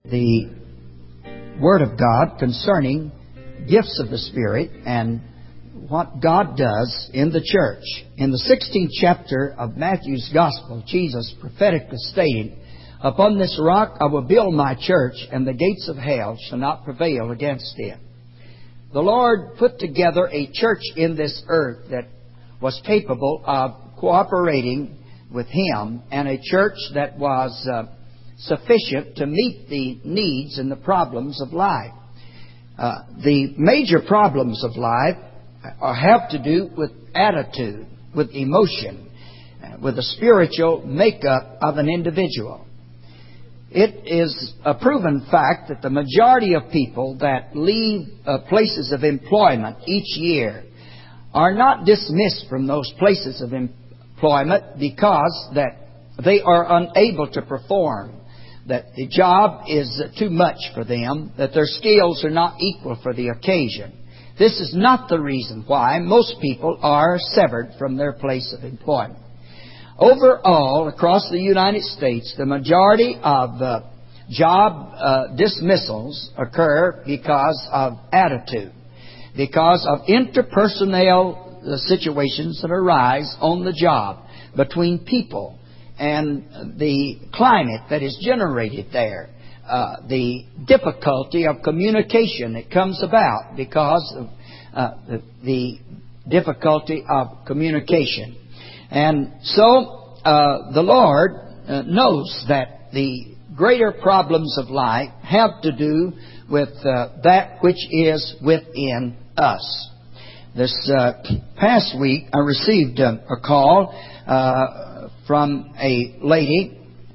the Word of God concerning gifts of the Spirit and what God does in the church. In the 16th chapter of Matthew's Gospel, Jesus prophetically stated, "Upon this rock I will build my church, and the gates of hell shall not prevail against it." The Lord put together a church in this earth that was capable of cooperating with Him, and a church that was sufficient to meet the needs and the problems of life. The major problems of life have to do with attitude, with emotion, with the spiritual makeup of an individual. It is a proven fact that the majority of people that leave places of employment each year are not dismissed from those places of employment because that they are unable to perform, that the job is too much for them, that their skills are not equal for the occasion. This is not the reason why most people are severed from their place of employment. Overall, across the United States, the majority of job dismissals occur because of attitude, because of interpersonal situations that arise on the job between people and the climate that is generated there. The difficulty of communication that comes about because of the difficulty of communication. And so the Lord knows that the greater problems of life have to do with that which is within us. This past week I received a call from a lady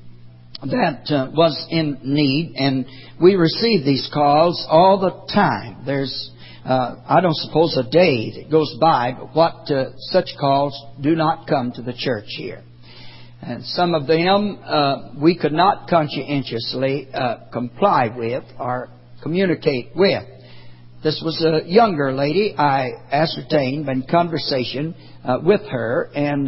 that was in need, and we receive these calls all the time. There's I don't suppose a day that goes by but what such calls do not come to the church here. And some of them we could not conscientiously comply with or communicate with. This was a younger lady. I ascertained in conversation with her, and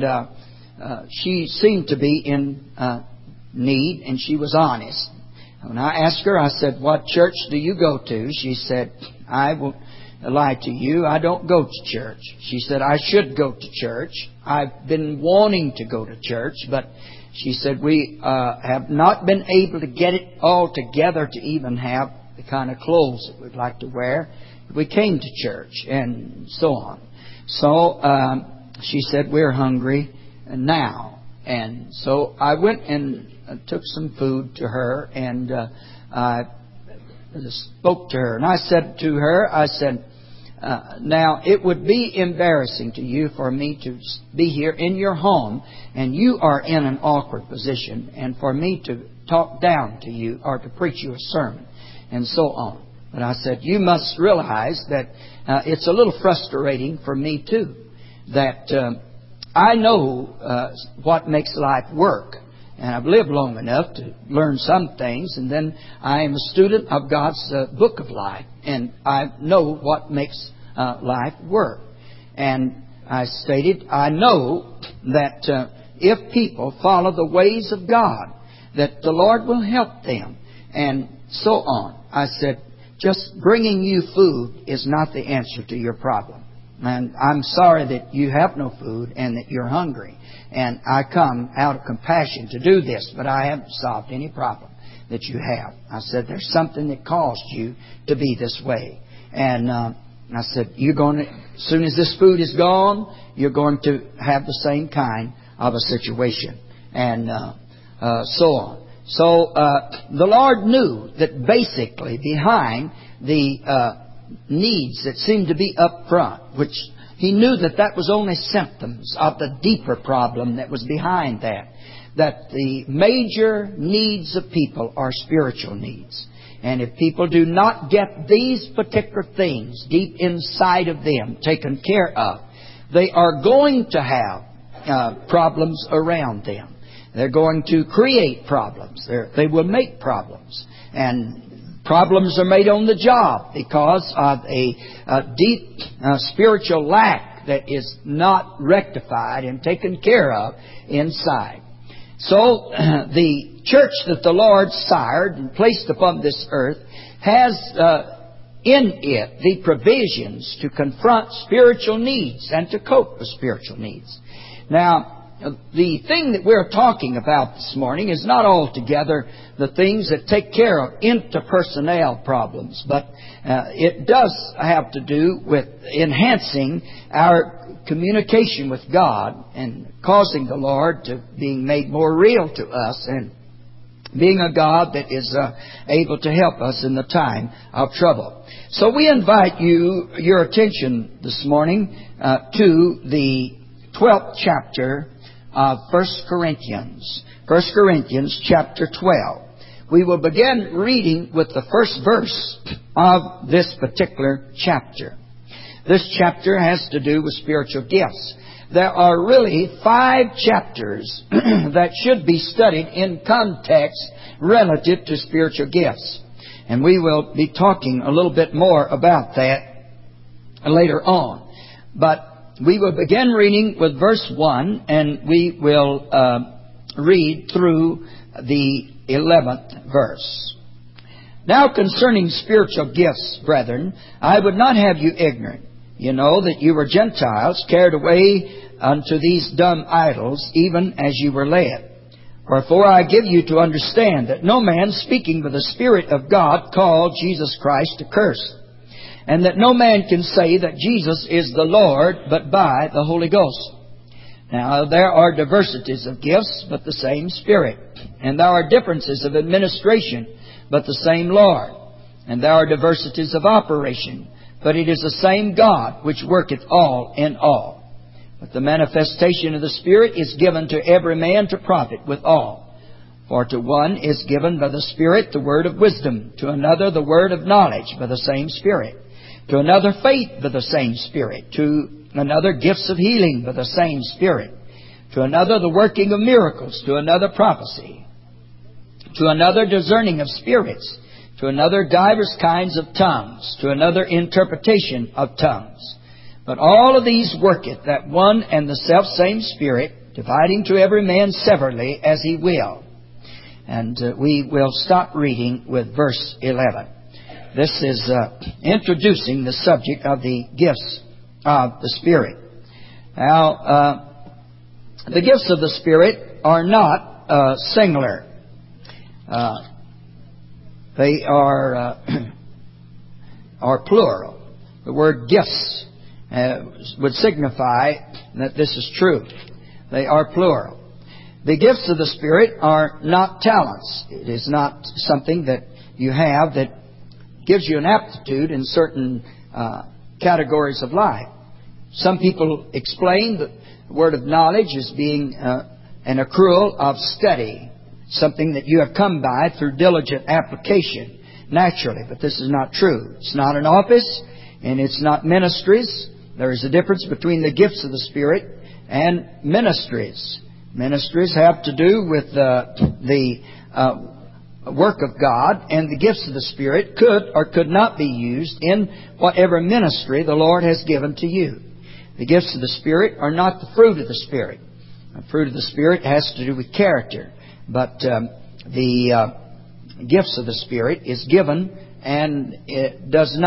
she seemed to be in need, and she was honest. When I asked her, I said, "What church do you go to?" She said, "I won't lie to you, I don't go to church." She said, "I should go to church. I've been wanting to go to church, but," she said, "we have not been able to get it all together to even have the kind of clothes that we'd like to wear. We came to church," and so on. So she said, "We're hungry now." And so I went and took some food to her, and I spoke to her. And I said to her, I said, "Now, it would be embarrassing to you for me to be here in your home, and you are in an awkward position, and for me to talk down to you or to preach you a sermon," and so on. But I said, "You must realize that it's a little frustrating for me too, that I know what makes life work. And I've lived long enough to learn some things, and then I am a student of God's book of life, and I know what makes life work." And I stated, I know that if people follow the ways of God, that the Lord will help them, and so on. I said, just bringing you food is not the answer to your problem. And I'm sorry that you have no food and that you're hungry. And I come out of compassion to do this, but I haven't solved any problem that you have. I said, there's something that caused you to be this way. And I said, you're going to, as soon as this food is gone, you're going to have the same kind of a situation. And so on. So the Lord knew that basically behind the needs that seemed to be up front, which He knew that that was only symptoms of the deeper problem that was behind that. That the major needs of people are spiritual needs. And if people do not get these particular things deep inside of them taken care of, they are going to have problems around them. They're going to create problems. They will make problems. And problems are made on the job because of a deep spiritual lack that is not rectified and taken care of inside. So the church that the Lord sired and placed upon this earth has in it the provisions to confront spiritual needs and to cope with spiritual needs. Now, the thing that we're talking about this morning is not altogether the things that take care of interpersonnel problems, but it does have to do with enhancing our communication with God and causing the Lord to being made more real to us and being a God that is able to help us in the time of trouble. So we invite your attention this morning to the 12th chapter of 1 Corinthians. 1 Corinthians chapter 12. We will begin reading with the first verse of this particular chapter. This chapter has to do with spiritual gifts. There are really 5 chapters that should be studied in context relative to spiritual gifts. And we will be talking a little bit more about that later on. But we will begin reading with verse 1, and we will read through the 11th verse. Now concerning spiritual gifts, brethren, I would not have you ignorant. You know that you were Gentiles, carried away unto these dumb idols, even as you were led. Wherefore I give you to understand that no man speaking by the Spirit of God called Jesus Christ accursed, and that no man can say that Jesus is the Lord but by the Holy Ghost. Now there are diversities of gifts, but the same Spirit. And there are differences of administration, but the same Lord. And there are diversities of operation, but it is the same God which worketh all in all. But the manifestation of the Spirit is given to every man to profit withal. For to one is given by the Spirit the word of wisdom, to another the word of knowledge by the same Spirit, to another faith by the same Spirit, to another gifts of healing by the same Spirit, to another the working of miracles, to another prophecy, to another discerning of spirits, to another divers kinds of tongues, to another interpretation of tongues. But all of these worketh that one and the selfsame Spirit, dividing to every man severally as he will. And we will stop reading with verse 11. This is introducing the subject of the gifts of the Spirit. Now, the gifts of the Spirit are not singular. They are plural. The word gifts would signify that this is true. They are plural. The gifts of the Spirit are not talents. It is not something that you have that gives you an aptitude in certain categories of life. Some people explain the word of knowledge as being an accrual of study, something that you have come by through diligent application, naturally. But this is not true. It's not an office, and it's not ministries. There is a difference between the gifts of the Spirit and ministries. Ministries have to do with the work of God, and the gifts of the Spirit could or could not be used in whatever ministry the Lord has given to you. The gifts of the Spirit are not the fruit of the Spirit. The fruit of the Spirit has to do with character, but the gifts of the Spirit is given, and it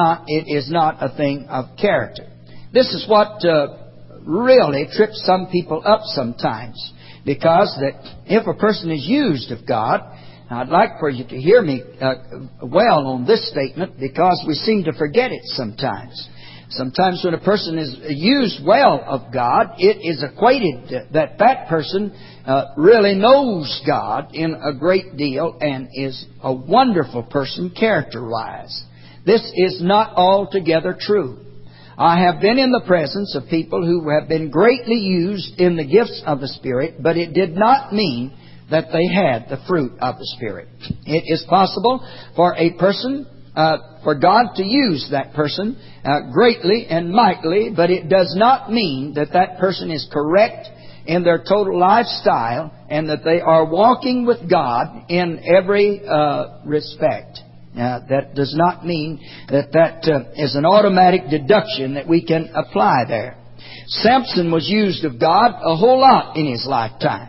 is not a thing of character. This is what really trips some people up sometimes, because that if a person is used of God, I'd like for you to hear me well on this statement, because we seem to forget it sometimes. Sometimes when a person is used well of God, it is equated that that person really knows God in a great deal and is a wonderful person character-wise. This is not altogether true. I have been in the presence of people who have been greatly used in the gifts of the Spirit, but it did not mean that they had the fruit of the Spirit. It is possible for a person, for God to use that person greatly and mightily, but it does not mean that that person is correct in their total lifestyle and that they are walking with God in every respect. That does not mean that is an automatic deduction that we can apply there. Samson was used of God a whole lot in his lifetime.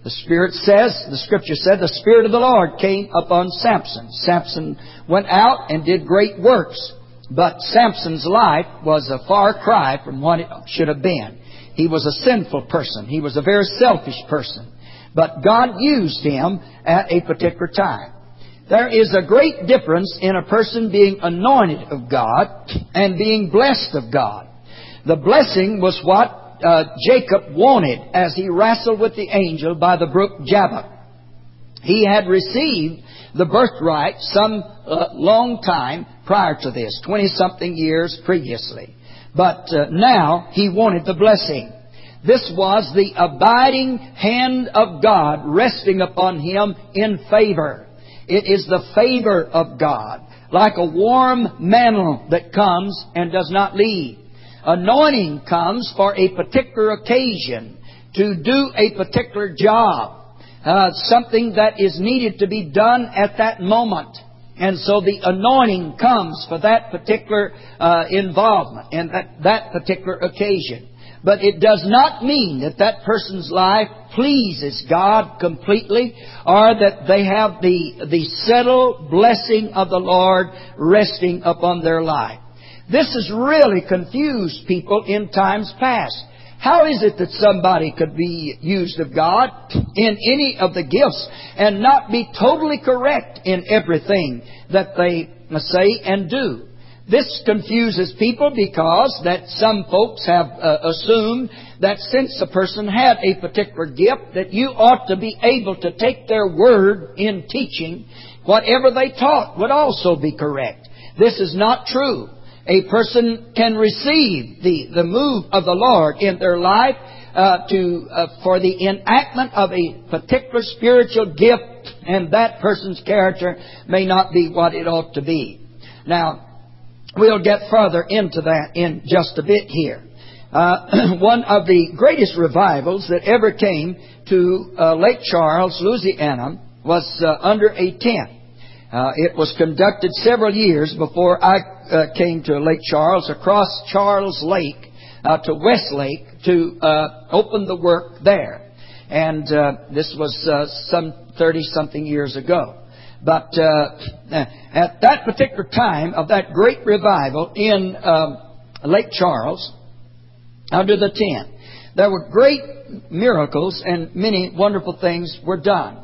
The Scripture said, the Spirit of the Lord came upon Samson. Samson went out and did great works. But Samson's life was a far cry from what it should have been. He was a sinful person. He was a very selfish person. But God used him at a particular time. There is a great difference in a person being anointed of God and being blessed of God. The blessing was what Jacob wanted as he wrestled with the angel by the brook Jabbok. He had received the birthright some long time prior to this, 20-something years previously. But now he wanted the blessing. This was the abiding hand of God resting upon him in favor. It is the favor of God, like a warm mantle that comes and does not leave. Anointing comes for a particular occasion, to do a particular job, something that is needed to be done at that moment. And so the anointing comes for that particular involvement and that particular occasion. But it does not mean that that person's life pleases God completely, or that they have the settled blessing of the Lord resting upon their life. This has really confused people in times past. How is it that somebody could be used of God in any of the gifts and not be totally correct in everything that they say and do? This confuses people because that some folks have assumed that since a person had a particular gift, that you ought to be able to take their word in teaching. Whatever they taught would also be correct. This is not true. A person can receive the move of the Lord in their life for the enactment of a particular spiritual gift, and that person's character may not be what it ought to be. Now, we'll get further into that in just a bit here. One of the greatest revivals that ever came to Lake Charles, Louisiana, was under a tent. It was conducted several years before I came to Lake Charles, across Charles Lake to West Lake to open the work there. And this was some 30-something years ago. But at that particular time of that great revival in Lake Charles, under the tent, there were great miracles and many wonderful things were done.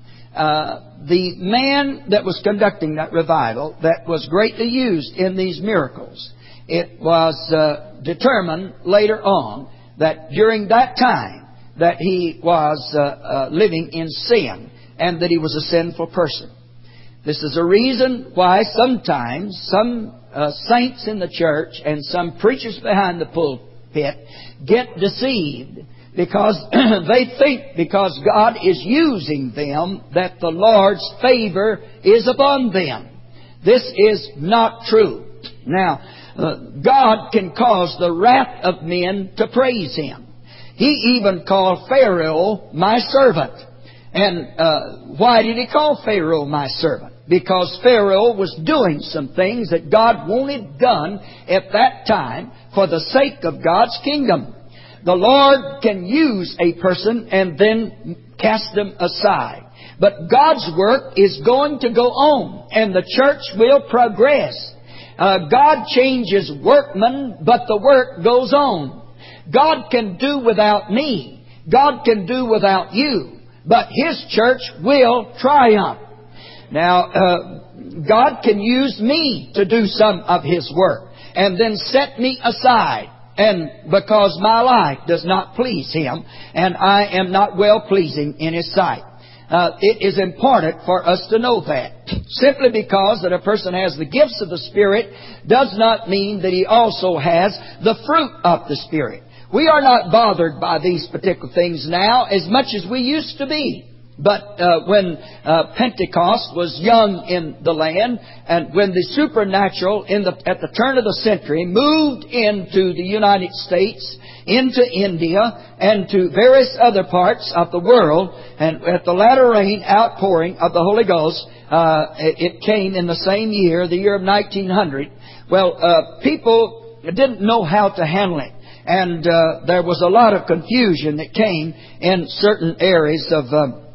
The man that was conducting that revival, that was greatly used in these miracles, it was determined later on that during that time that he was living in sin and that he was a sinful person. This is a reason why sometimes some saints in the church and some preachers behind the pulpit get deceived, because they think because God is using them that the Lord's favor is upon them. This is not true. Now, God can cause the wrath of men to praise Him. He even called Pharaoh my servant. And why did He call Pharaoh my servant? Because Pharaoh was doing some things that God wanted done at that time for the sake of God's kingdom. The Lord can use a person and then cast them aside. But God's work is going to go on, and the church will progress. God changes workmen, but the work goes on. God can do without me. God can do without you. But His church will triumph. Now, God can use me to do some of His work and then set me aside. And because my life does not please Him, and I am not well-pleasing in His sight. It is important for us to know that. Simply because that a person has the gifts of the Spirit does not mean that he also has the fruit of the Spirit. We are not bothered by these particular things now as much as we used to be. But when Pentecost was young in the land, and when the supernatural at the turn of the century moved into the United States, into India, and to various other parts of the world, and at the latter rain outpouring of the Holy Ghost, it came in the same year, the year of 1900. Well, people didn't know how to handle it. And there was a lot of confusion that came in certain areas of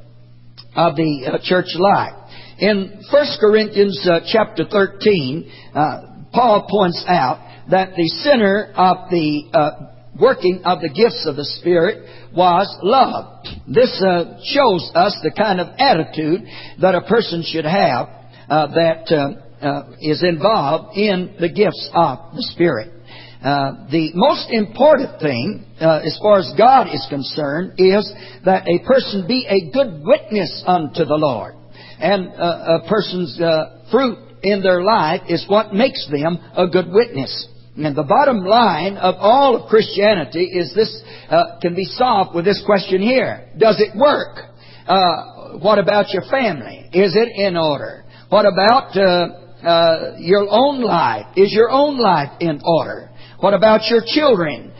the church life. In 1 Corinthians chapter 13, Paul points out that the center of the working of the gifts of the Spirit was love. This shows us the kind of attitude that a person should have that is involved in the gifts of the Spirit. The most important thing, as far as God is concerned, is that a person be a good witness unto the Lord. And a person's fruit in their life is what makes them a good witness. And the bottom line of all of Christianity is this, can be solved with this question here. Does it work? What about your family? Is it in order? What about your own life? Is your own life in order? What about your children?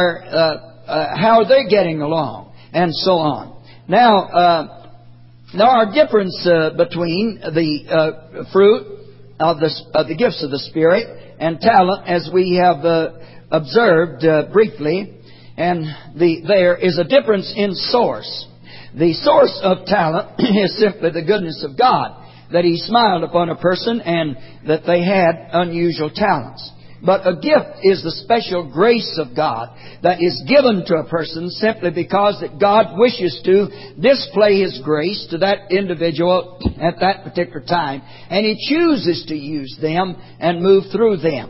How are they getting along? And so on. Now, there are differences between the fruit of the gifts of the Spirit and talent, as we have observed briefly. And there is a difference in source. The source of talent is simply the goodness of God, that He smiled upon a person and that they had unusual talents. But a gift is the special grace of God that is given to a person simply because that God wishes to display His grace to that individual at that particular time. And He chooses to use them and move through them.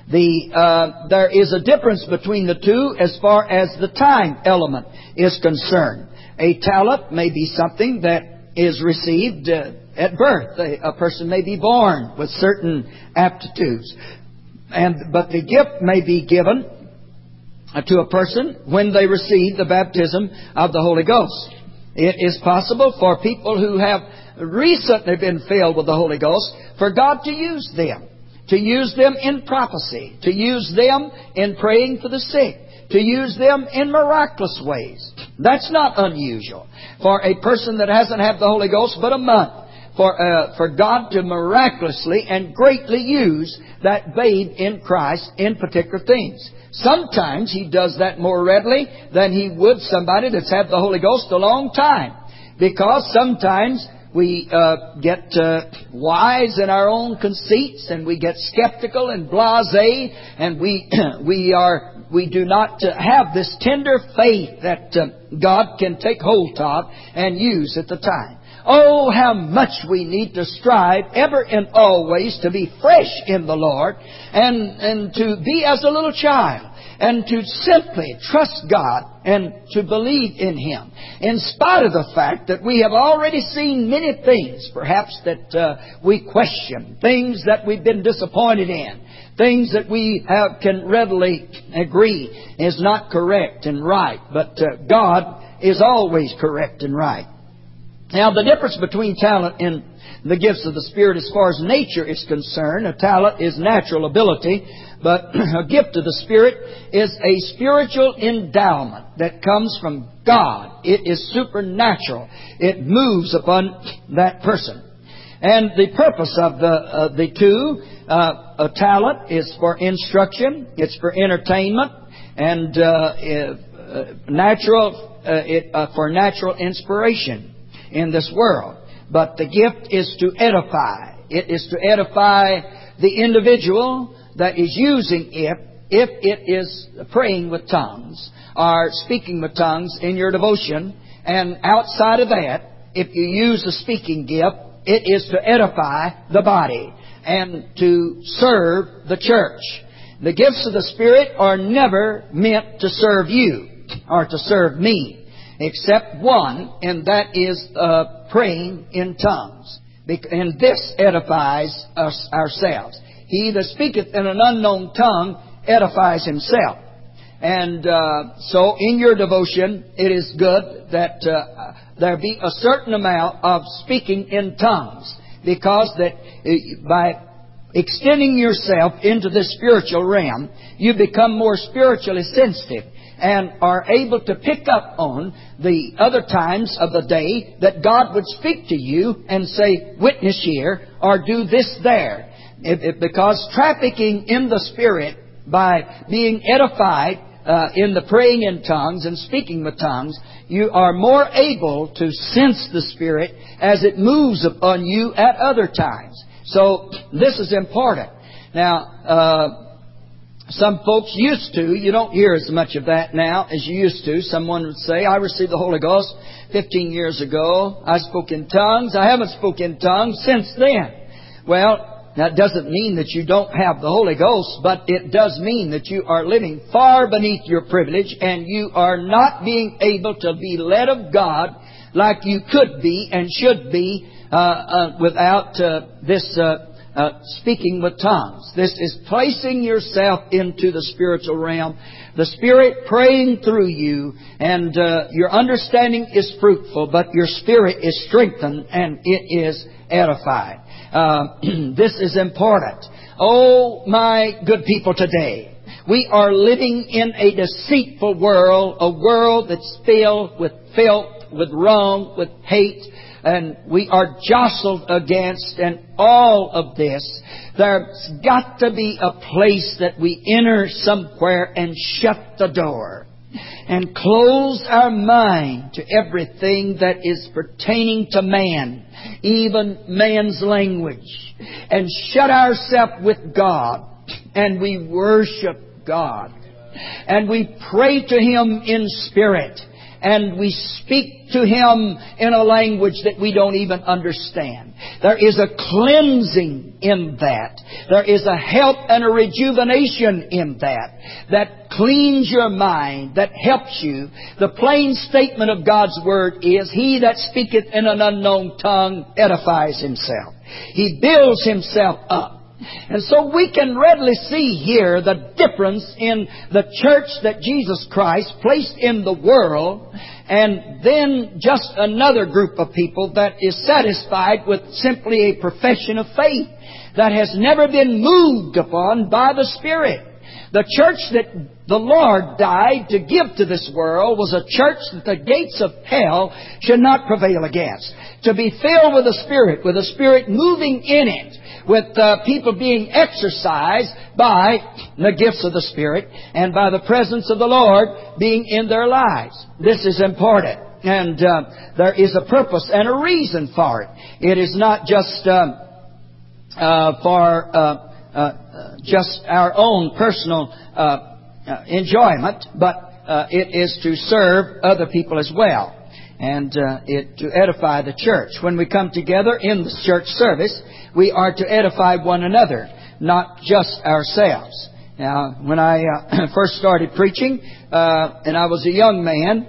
There is a difference between the two as far as the time element is concerned. A talent may be something that is received at birth. A person may be born with certain aptitudes. But the gift may be given to a person when they receive the baptism of the Holy Ghost. It is possible for people who have recently been filled with the Holy Ghost for God to use them. To use them in prophecy. To use them in praying for the sick. To use them in miraculous ways. That's not unusual for a person that hasn't had the Holy Ghost but a month. For God to miraculously and greatly use that babe in Christ in particular things. Sometimes He does that more readily than He would somebody that's had the Holy Ghost a long time. Because sometimes we get wise in our own conceits, and we get skeptical and blasé, and we do not have this tender faith that God can take hold of and use at the time. Oh, how much we need to strive ever and always to be fresh in the Lord and to be as a little child and to simply trust God and to believe in Him. In spite of the fact that we have already seen many things, perhaps that we question, things that we've been disappointed in, things that we can readily agree is not correct and right, but God is always correct and right. Now, the difference between talent and the gifts of the Spirit as far as nature is concerned, a talent is natural ability, but a gift of the Spirit is a spiritual endowment that comes from God. It is supernatural. It moves upon that person. And the purpose of the two, a talent is for instruction, it's for entertainment, and for natural inspiration in this world. But the gift is to edify. It is to edify the individual that is using it, if it is praying with tongues or speaking with tongues in your devotion. And outside of that, if you use the speaking gift, it is to edify the body and to serve the church. The gifts of the Spirit are never meant to serve you or to serve me, except one, and that is praying in tongues. And this edifies us ourselves. He that speaketh in an unknown tongue edifies himself. And so in your devotion, it is good that there be a certain amount of speaking in tongues, because that by extending yourself into the spiritual realm, you become more spiritually sensitive and are able to pick up on the other times of the day that God would speak to you and say, witness here, or do this there. Because trafficking in the Spirit by being edified in the praying in tongues and speaking with tongues, you are more able to sense the Spirit as it moves upon you at other times. So this is important. Now, some folks used to, you don't hear as much of that now as you used to. Someone would say, I received the Holy Ghost 15 years ago. I spoke in tongues. I haven't spoken in tongues since then. Well, that doesn't mean that you don't have the Holy Ghost, but it does mean that you are living far beneath your privilege and you are not being able to be led of God like you could be and should be without this speaking with tongues. This is placing yourself into the spiritual realm, the Spirit praying through you, and your understanding is fruitful, but your spirit is strengthened and it is edified. This is important. Oh, my good people today, we are living in a deceitful world, a world that's filled with filth, with wrong, with hate, and we are jostled against, and all of this. There's got to be a place that we enter somewhere and shut the door and close our mind to everything that is pertaining to man, even man's language, and shut ourselves with God, and we worship God, and we pray to Him in spirit, and we speak to Him in a language that we don't even understand. There is a cleansing in that. There is a help and a rejuvenation in that cleans your mind, that helps you. The plain statement of God's Word is, He that speaketh in an unknown tongue edifies himself. He builds himself up. And so we can readily see here the difference in the church that Jesus Christ placed in the world, and then just another group of people that is satisfied with simply a profession of faith that has never been moved upon by the Spirit. The church that the Lord died to give to this world was a church that the gates of hell should not prevail against. To be filled with the Spirit moving in it, with people being exercised by the gifts of the Spirit and by the presence of the Lord being in their lives. This is important. And there is a purpose and a reason for it. It is not just for just our own personal enjoyment, but it is to serve other people as well, and to edify the church. When we come together in the church service, we are to edify one another, not just ourselves. Now, when I first started preaching, and I was a young man,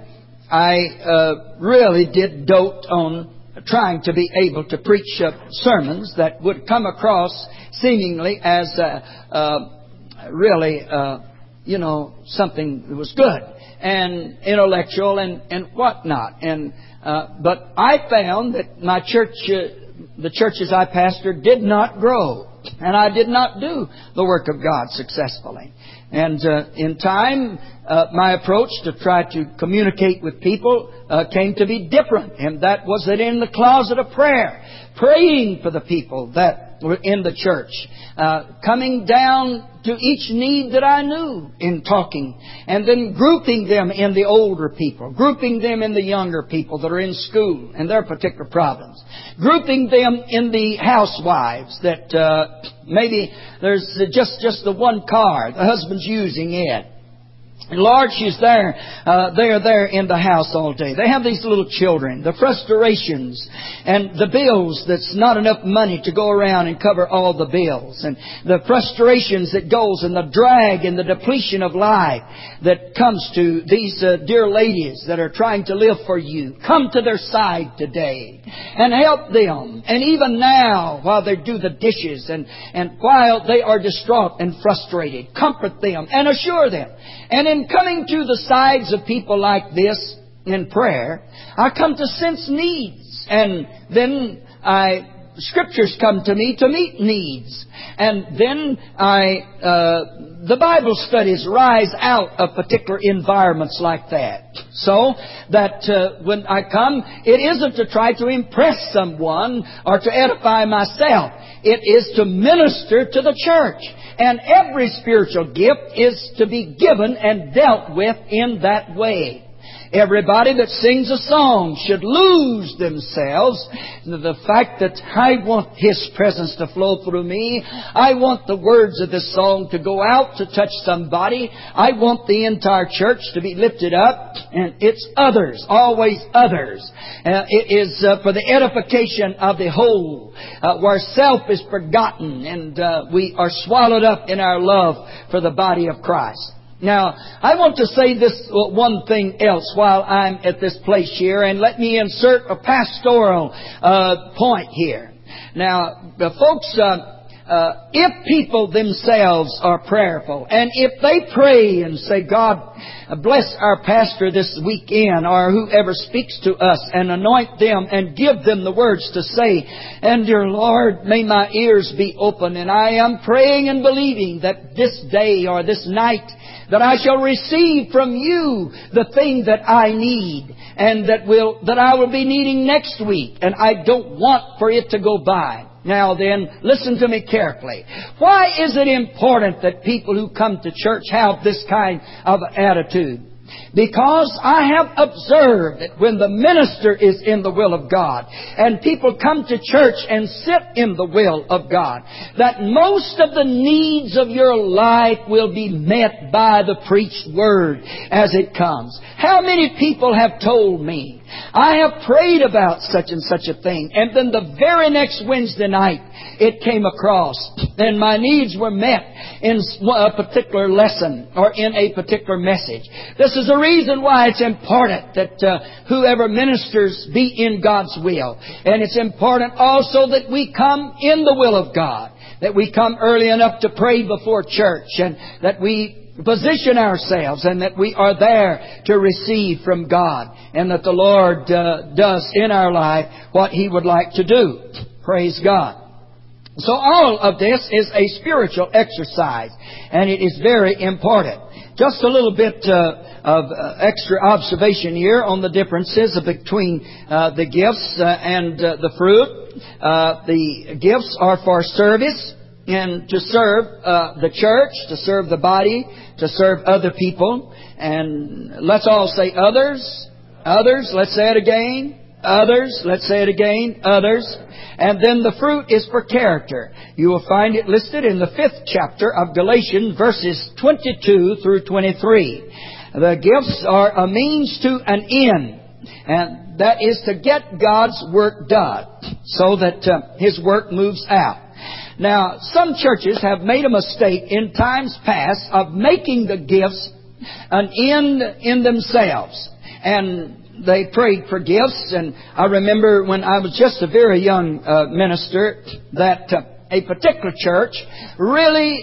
I really did dote on trying to be able to preach sermons that would come across seemingly as really, something that was good and intellectual and whatnot. And but I found that my church, the churches I pastored, did not grow, and I did not do the work of God successfully. And in time, my approach to try to communicate with people came to be different, and that was that in the closet of prayer, praying for the people that were in the church, coming down to each need that I knew in talking, and then grouping them in the older people, grouping them in the younger people that are in school and their particular problems, grouping them in the housewives that maybe there's just the one car the husband's using it. And Lord, she's there. They are there in the house all day. They have these little children, the frustrations and the bills that's not enough money to go around and cover all the bills, and the frustrations that goes and the drag and the depletion of life that comes to these dear ladies that are trying to live for you. Come to their side today and help them. And even now, while they do the dishes and while they are distraught and frustrated, comfort them and assure them. And in coming to the sides of people like this in prayer, I come to sense needs. And then Scriptures come to me to meet needs. And then the Bible studies rise out of particular environments like that. So that when I come, it isn't to try to impress someone or to edify myself. It is to minister to the church. And every spiritual gift is to be given and dealt with in that way. Everybody that sings a song should lose themselves to the fact that I want His presence to flow through me. I want the words of this song to go out to touch somebody. I want the entire church to be lifted up. And it's others, always others. It is for the edification of the whole, where self is forgotten and we are swallowed up in our love for the body of Christ. Now, I want to say this one thing else while I'm at this place here, and let me insert a pastoral point here. Now, folks, if people themselves are prayerful, and if they pray and say, God, bless our pastor this weekend, or whoever speaks to us, and anoint them and give them the words to say, and dear Lord, may my ears be open, and I am praying and believing that this day or this night that I shall receive from You the thing that I need, and that I will be needing next week, and I don't want for it to go by. Now then, listen to me carefully. Why is it important that people who come to church have this kind of attitude? Because I have observed that when the minister is in the will of God and people come to church and sit in the will of God, that most of the needs of your life will be met by the preached word as it comes. How many people have told me, I have prayed about such and such a thing, and then the very next Wednesday night it came across and my needs were met in a particular lesson or in a particular message. This is the reason why it's important that whoever ministers be in God's will. And it's important also that we come in the will of God, that we come early enough to pray before church, and that we position ourselves and that we are there to receive from God, and that the Lord does in our life what He would like to do. Praise God. So all of this is a spiritual exercise, and it is very important. Just a little bit of extra observation here on the differences between the gifts and the fruit. The gifts are for service, and to serve the church, to serve the body, to serve other people. And let's all say others. Others. Let's say it again. Others. Let's say it again. Others. And then the fruit is for character. You will find it listed in the 5th chapter of Galatians, verses 22 through 23. The gifts are a means to an end, and that is to get God's work done so that His work moves out. Now, some churches have made a mistake in times past of making the gifts an end in themselves. And they prayed for gifts. And I remember when I was just a very young minister that a particular church really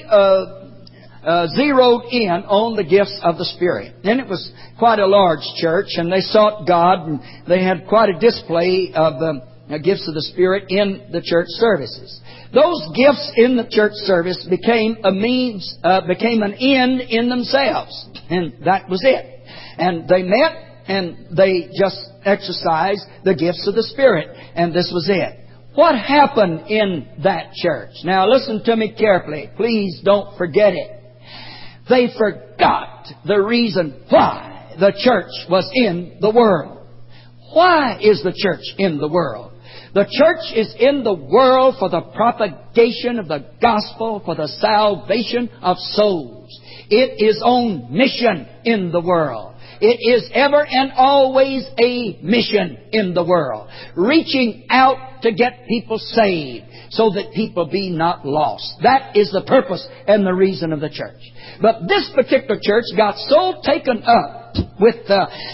zeroed in on the gifts of the Spirit. And it was quite a large church, and they sought God, and they had quite a display of gifts of the Spirit in the church services. Those gifts in the church service became a means, became an end in themselves. And that was it. And they met and they just exercised the gifts of the Spirit. And this was it. What happened in that church? Now listen to me carefully. Please don't forget it. They forgot the reason why the church was in the world. Why is the church in the world? The church is in the world for the propagation of the gospel, for the salvation of souls. It is on mission in the world. It is ever and always a mission in the world, reaching out to get people saved so that people be not lost. That is the purpose and the reason of the church. But this particular church got so taken up with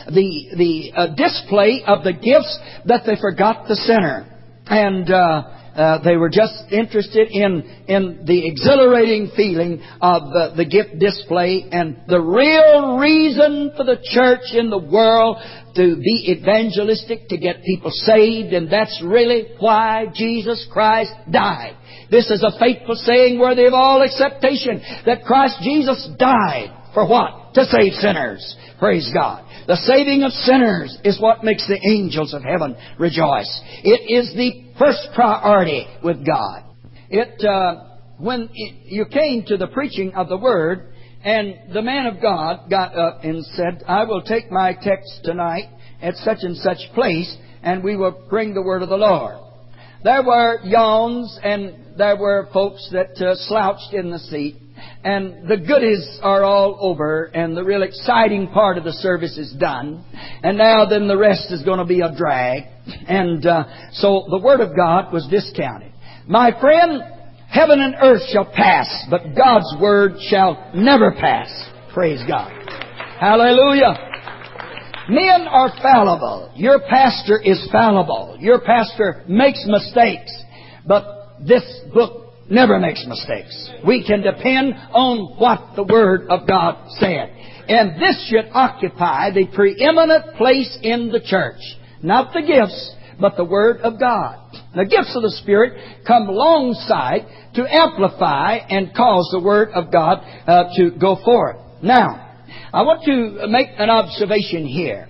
the display of the gifts that they forgot the sinner. And they were just interested in the exhilarating feeling of the gift display. And the real reason for the church in the world to be evangelistic, to get people saved, and that's really why Jesus Christ died. This is a faithful saying worthy of all acceptation, that Christ Jesus died for what? To save sinners. Praise God. The saving of sinners is what makes the angels of heaven rejoice. It is the first priority with God. when you came to the preaching of the Word, and the man of God got up and said, I will take my text tonight at such and such place, and we will bring the Word of the Lord. There were yawns, and there were folks that slouched in the seat, and the goodies are all over, and the real exciting part of the service is done, and now then the rest is going to be a drag, and so the Word of God was discounted. My friend, heaven and earth shall pass, but God's Word shall never pass. Praise God. Hallelujah. Men are fallible. Your pastor is fallible. Your pastor makes mistakes. But this book never makes mistakes. We can depend on what the Word of God said. And this should occupy the preeminent place in the church. Not the gifts, but the Word of God. The gifts of the Spirit come alongside to amplify and cause the Word of God to go forth. Now, I want to make an observation here.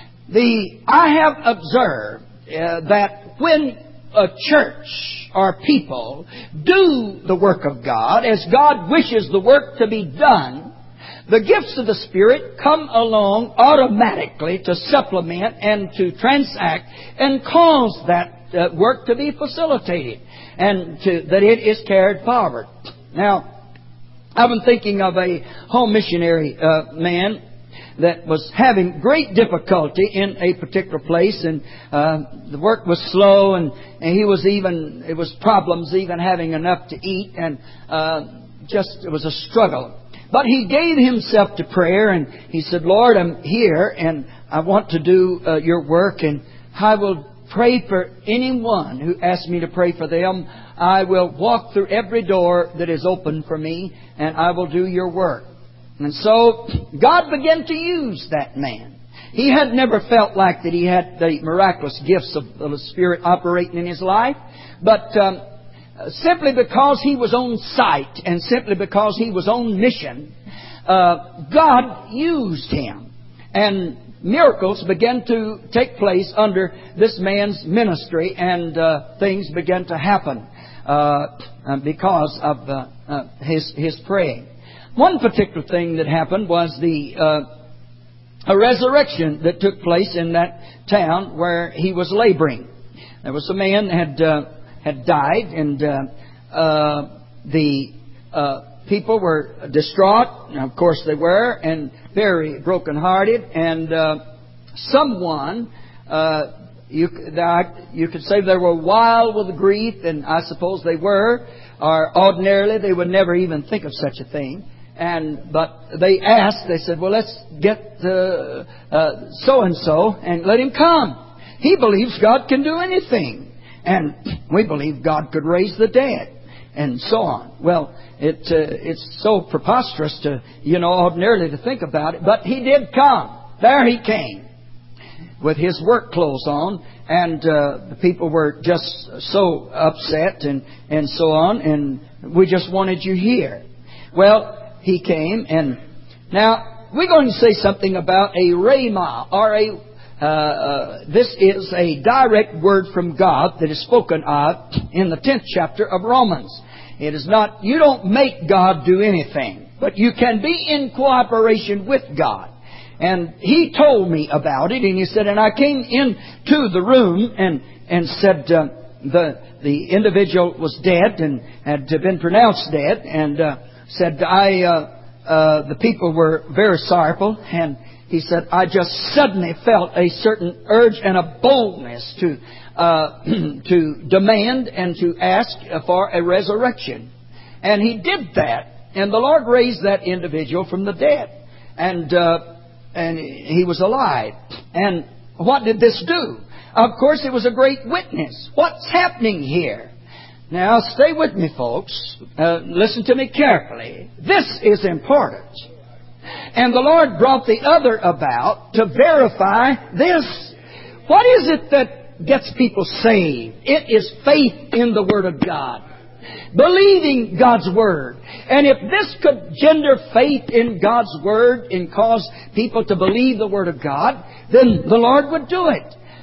I have observed that when a church or people do the work of God as God wishes the work to be done, the gifts of the Spirit come along automatically to supplement and to transact and cause that work to be facilitated and that it is carried forward. Now, I've been thinking of a home missionary man that was having great difficulty in a particular place, and the work was slow, and it was problems even having enough to eat, and it was a struggle. But he gave himself to prayer, and he said, Lord, I'm here, and I want to do your work, and I will pray for anyone who asks me to pray for them. I will walk through every door that is open for me, and I will do your work. And so God began to use that man. He had never felt like that he had the miraculous gifts of the Spirit operating in his life, but simply because he was on site and simply because he was on mission, God used him. And miracles began to take place under this man's ministry, and things began to happen because of his praying. One particular thing that happened was a resurrection that took place in that town where he was laboring. There was a man had died, and the people were distraught. And of course they were, and very brokenhearted. And someone, you could say they were wild with grief, and I suppose they were. Or ordinarily they would never even think of such a thing. But they asked, they said, well, let's get so-and-so and let him come. He believes God can do anything. And we believe God could raise the dead. And so on. Well, it's so preposterous to, ordinarily to think about it. But he did come. There he came with his work clothes on. And the people were just so upset and so on. And we just wanted you here. Well, he came, and now we're going to say something about a rhema, or this is a direct word from God that is spoken of in the 10th chapter of Romans. It is not, you don't make God do anything, but you can be in cooperation with God. And he told me about it, and he said, and I came into the room and said the individual was dead and had been pronounced dead, and said, the people were very sorrowful, and he said, I just suddenly felt a certain urge and a boldness to demand and to ask for a resurrection. And he did that, and the Lord raised that individual from the dead, and he was alive. And what did this do? Of course, it was a great witness. What's happening here? Now, stay with me, folks. Listen to me carefully. This is important. And the Lord brought the other about to verify this. What is it that gets people saved? It is faith in the Word of God. Believing God's Word. And if this could gender faith in God's Word and cause people to believe the Word of God, then the Lord would do it.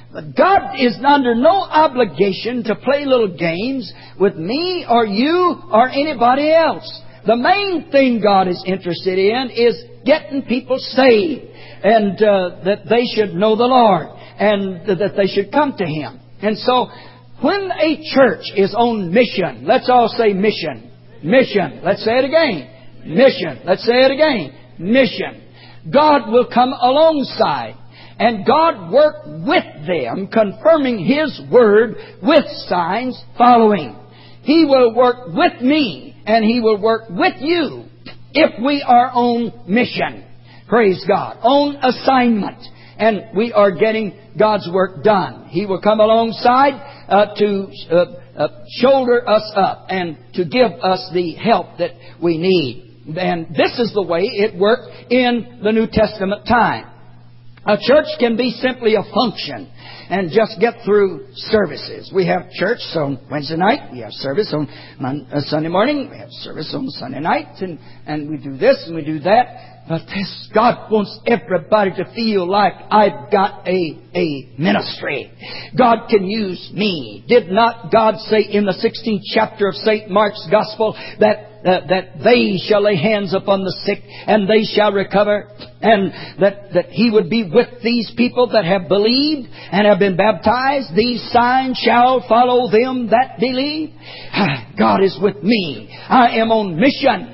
God is under no obligation to play little games with me or you or anybody else. The main thing God is interested in is getting people saved, and that they should know the Lord, and that they should come to Him. And so, when a church is on mission, let's all say mission. Mission. Let's say it again. Mission. Let's say it again. Mission. God will come alongside, and God work with them, confirming His Word with signs following. He will work with me, and He will work with you if we are on mission. Praise God. On assignment. And we are getting God's work done. He will come alongside to shoulder us up and to give us the help that we need. And this is the way it worked in the New Testament time. A church can be simply a function and just get through services. We have church on Wednesday night. We have service on Sunday morning. We have service on Sunday night. And we do this and we do that. But God wants everybody to feel like I've got a ministry. God can use me. Did not God say in the 16th chapter of St. Mark's Gospel that they shall lay hands upon the sick and they shall recover, and that He would be with these people that have believed and have been baptized? These signs shall follow them that believe. God is with me. I am on mission.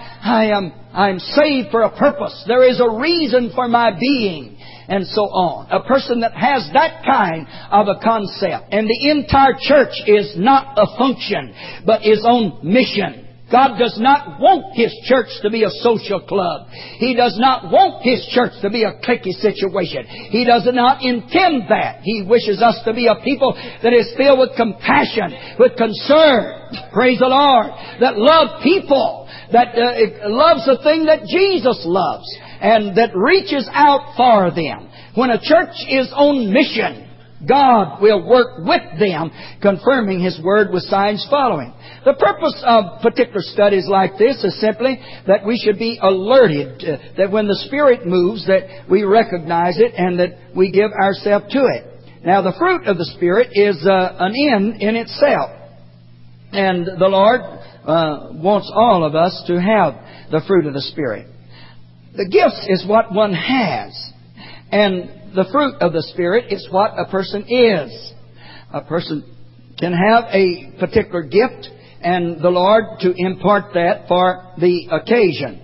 I'm saved for a purpose. There is a reason for my being, and so on. A person that has that kind of a concept, and the entire church is not a function, but is on mission. God does not want His church to be a social club. He does not want His church to be a cliquey situation. He does not intend that. He wishes us to be a people that is filled with compassion, with concern, praise the Lord, that love people, that loves the thing that Jesus loves, and that reaches out for them. When a church is on mission, God will work with them, confirming His Word with signs following. The purpose of particular studies like this is simply that we should be alerted, that when the Spirit moves, that we recognize it and that we give ourselves to it. Now, the fruit of the Spirit is an end in itself. And the Lord wants all of us to have the fruit of the Spirit. The gifts is what one has. And the fruit of the Spirit is what a person is. A person can have a particular gift, and the Lord to impart that for the occasion.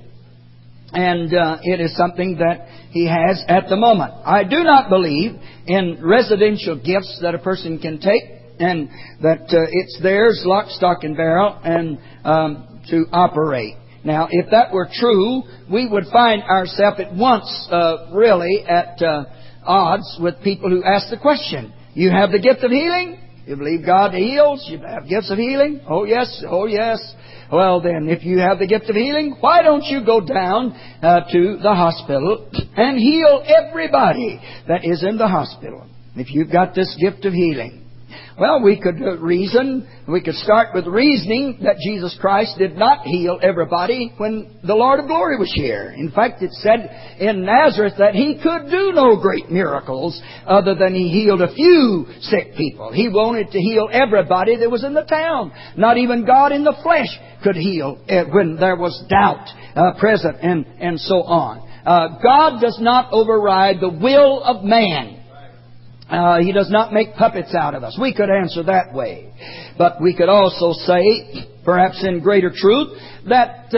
And it is something that He has at the moment. I do not believe in residential gifts that a person can take, and that it's theirs, lock, stock, and barrel, and to operate. Now, if that were true, we would find ourselves at once really at odds with people who ask the question, you have the gift of healing? You believe God heals? You have gifts of healing? Oh yes, oh yes. Well then, if you have the gift of healing, why don't you go down to the hospital and heal everybody that is in the hospital, if you've got this gift of healing? Well, we could reason, we could start with reasoning that Jesus Christ did not heal everybody when the Lord of glory was here. In fact, it said in Nazareth that He could do no great miracles other than He healed a few sick people. He wanted to heal everybody that was in the town. Not even God in the flesh could heal when there was doubt present, and so on. God does not override the will of man. He does not make puppets out of us. We could answer that way. But we could also say, perhaps in greater truth, that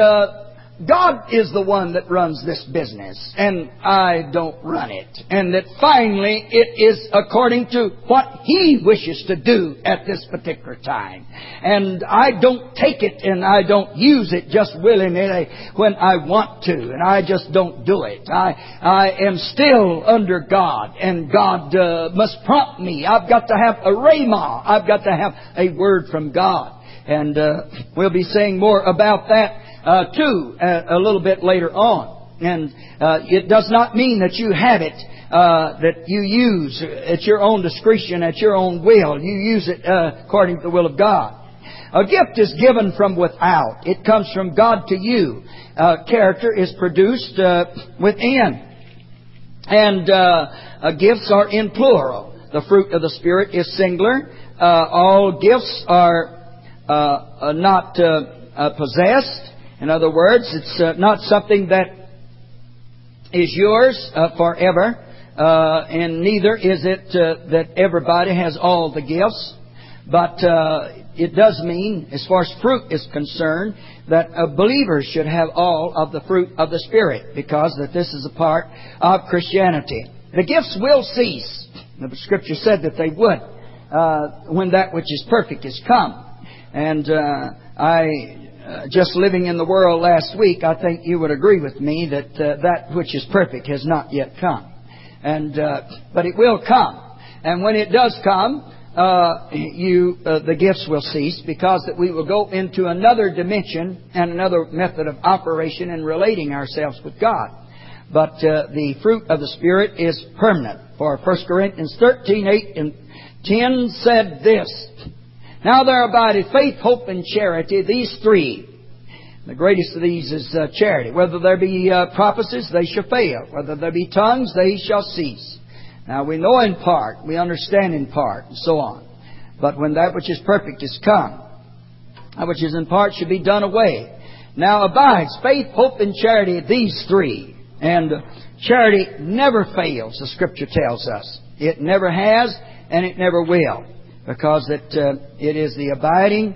God is the one that runs this business, and I don't run it. And that finally it is according to what He wishes to do at this particular time. And I don't take it and I don't use it just willy-nilly when I want to, and I just don't do it. I am still under God, and God must prompt me. I've got to have a rhema. I've got to have a word from God. And we'll be saying more about that too, a little bit later on. And it does not mean that you have it, that you use at your own discretion, at your own will. You use it according to the will of God. A gift is given from without. It comes from God to you. Character is produced within. And gifts are in plural. the fruit of the Spirit is singular. All gifts are not possessed. In other words, it's not something that is yours forever. And neither is it that everybody has all the gifts. But it does mean, as far as fruit is concerned, that a believer should have all of the fruit of the Spirit, because that this is a part of Christianity. The gifts will cease. The Scripture said that they would when that which is perfect is come. And just living in the world last week, I think you would agree with me that that which is perfect has not yet come. And but it will come. And when it does come, the gifts will cease, because that we will go into another dimension and another method of operation and relating ourselves with God. But the fruit of the Spirit is permanent. For 1 Corinthians 13:8 and 10 said this: Now there abideth faith, hope, and charity, these three. The greatest of these is charity. Whether there be prophecies, they shall fail. Whether there be tongues, they shall cease. Now we know in part, we understand in part, and so on. But when that which is perfect is come, that which is in part should be done away. Now abides faith, hope, and charity, these three. And charity never fails, the Scripture tells us. It never has, and it never will, because it is the abiding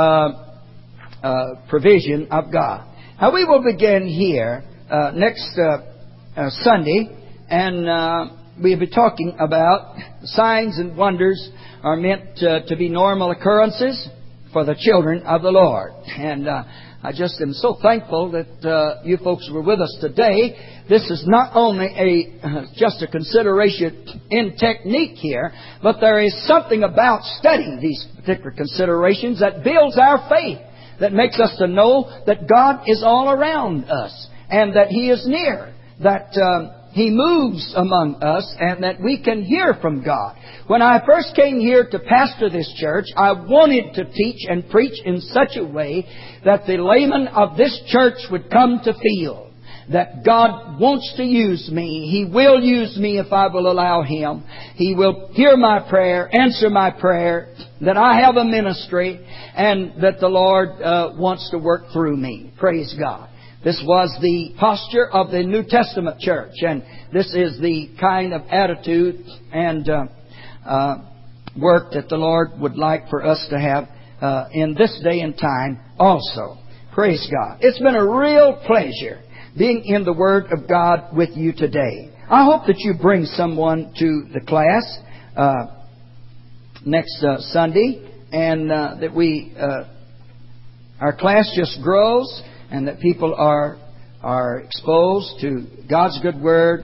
provision of God. Now we will begin here next Sunday, and we'll be talking about signs and wonders are meant to be normal occurrences for the children of the Lord. And I just am so thankful that you folks were with us today. This is not only just a consideration in technique here, but there is something about studying these particular considerations that builds our faith, that makes us to know that God is all around us and that He is near, that He moves among us, and that we can hear from God. When I first came here to pastor this church, I wanted to teach and preach in such a way that the layman of this church would come to feel that God wants to use me. He will use me if I will allow Him. He will hear my prayer, answer my prayer, that I have a ministry, and that the Lord wants to work through me. Praise God. This was the posture of the New Testament church, and this is the kind of attitude and work that the Lord would like for us to have in this day and time also. Praise God. It's been a real pleasure being in the Word of God with you today. I hope that you bring someone to the class next Sunday, and that our class just grows, and that people are exposed to God's good Word